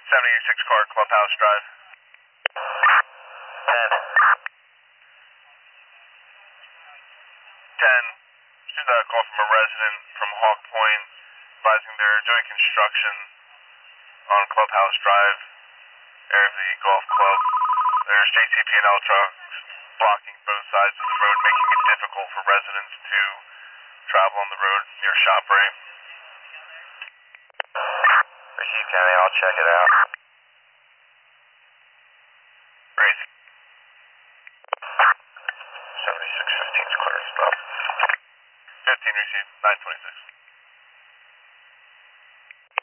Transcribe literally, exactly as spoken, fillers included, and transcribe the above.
seven eighty-six car, Clubhouse Drive. ten. ten. Received a call from a resident from Hawk Point advising they're doing construction on Clubhouse Drive, area of the golf club. There's J C P and L trucks blocking both sides of the road, making it difficult for residents to travel on the road near Shoprey. Receive County, I'll check it out. Crazy. seventy-six fifteen is clear, stop. fifteen received, nine twenty-six.